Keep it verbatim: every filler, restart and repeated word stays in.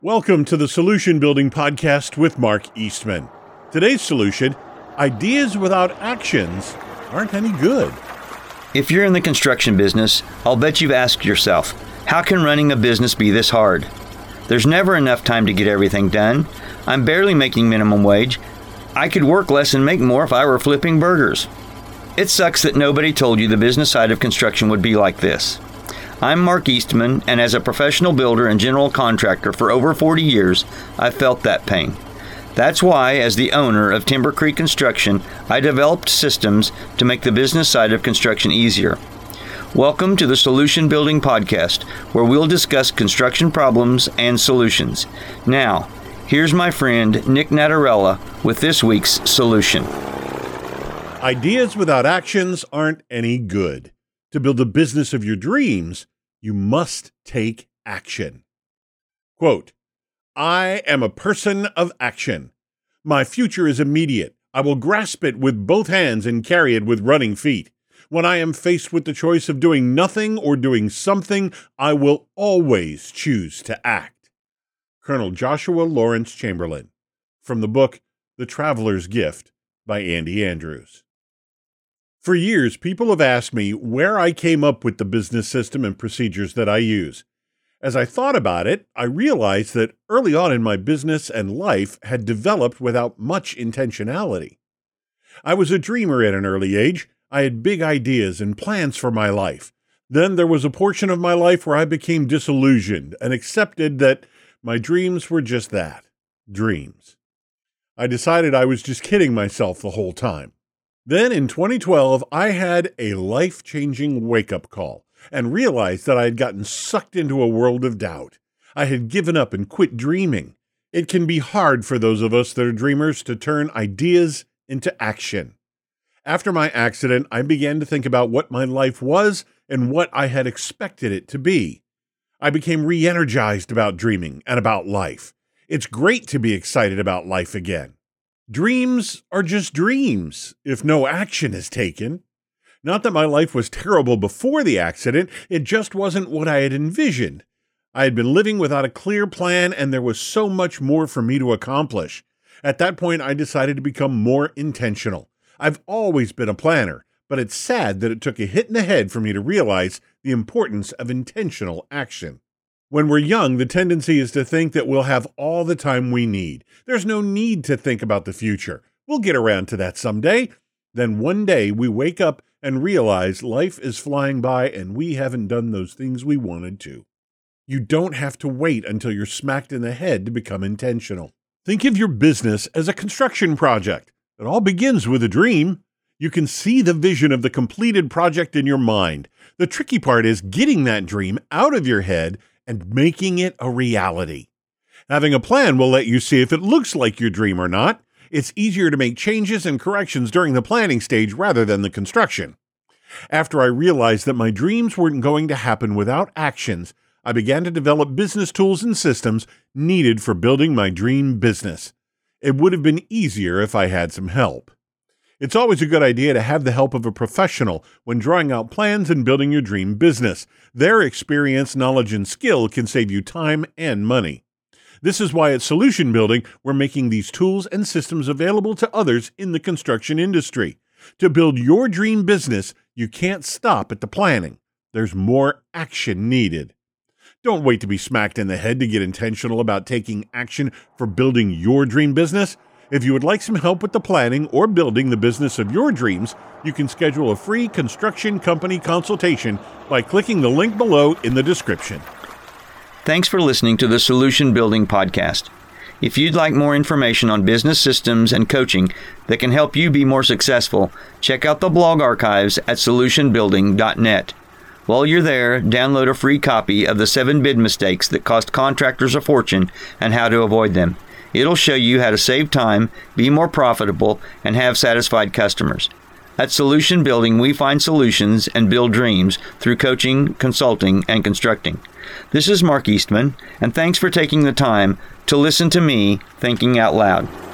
Welcome to the Solution Building Podcast with Mark Eastman. Today's solution, ideas without actions aren't any good. If you're in the construction business, I'll bet you've asked yourself, how can running a business be this hard? There's never enough time to get everything done. I'm barely making minimum wage. I could work less and make more if I were flipping burgers. It sucks that nobody told you the business side of construction would be like this. I'm Mark Eastman, and as a professional builder and general contractor for over forty years, I've felt that pain. That's why, as the owner of Timber Creek Construction, I developed systems to make the business side of construction easier. Welcome to the Solution Building Podcast, where we'll discuss construction problems and solutions. Now, here's my friend Nick Natarella with this week's solution. Ideas without actions aren't any good. To build the business of your dreams, you must take action. Quote, I am a person of action. My future is immediate. I will grasp it with both hands and carry it with running feet. When I am faced with the choice of doing nothing or doing something, I will always choose to act. Colonel Joshua Lawrence Chamberlain, from the book The Traveler's Gift by Andy Andrews. For years, people have asked me where I came up with the business system and procedures that I use. As I thought about it, I realized that early on in my business and life had developed without much intentionality. I was a dreamer at an early age. I had big ideas and plans for my life. Then there was a portion of my life where I became disillusioned and accepted that my dreams were just that, dreams. I decided I was just kidding myself the whole time. Then in twenty twelve, I had a life-changing wake-up call and realized that I had gotten sucked into a world of doubt. I had given up and quit dreaming. It can be hard for those of us that are dreamers to turn ideas into action. After my accident, I began to think about what my life was and what I had expected it to be. I became re-energized about dreaming and about life. It's great to be excited about life again. Dreams are just dreams if no action is taken. Not that my life was terrible before the accident, it just wasn't what I had envisioned. I had been living without a clear plan, and there was so much more for me to accomplish. At that point, I decided to become more intentional. I've always been a planner, but it's sad that it took a hit in the head for me to realize the importance of intentional action. When we're young, the tendency is to think that we'll have all the time we need. There's no need to think about the future. We'll get around to that someday. Then one day we wake up and realize life is flying by and we haven't done those things we wanted to. You don't have to wait until you're smacked in the head to become intentional. Think of your business as a construction project. It all begins with a dream. You can see the vision of the completed project in your mind. The tricky part is getting that dream out of your head and making it a reality. Having a plan will let you see if it looks like your dream or not. It's easier to make changes and corrections during the planning stage rather than the construction. After I realized that my dreams weren't going to happen without actions, I began to develop business tools and systems needed for building my dream business. It would have been easier if I had some help. It's always a good idea to have the help of a professional when drawing out plans and building your dream business. Their experience, knowledge, and skill can save you time and money. This is why at Solution Building, we're making these tools and systems available to others in the construction industry. To build your dream business, you can't stop at the planning. There's more action needed. Don't wait to be smacked in the head to get intentional about taking action for building your dream business. If you would like some help with the planning or building the business of your dreams, you can schedule a free construction company consultation by clicking the link below in the description. Thanks for listening to the Solution Building Podcast. If you'd like more information on business systems and coaching that can help you be more successful, check out the blog archives at solution building dot net. While you're there, download a free copy of the seven bid mistakes that cost contractors a fortune and how to avoid them. It'll show you how to save time, be more profitable, and have satisfied customers. At Solution Building, we find solutions and build dreams through coaching, consulting, and constructing. This is Mark Eastman, and thanks for taking the time to listen to me thinking out loud.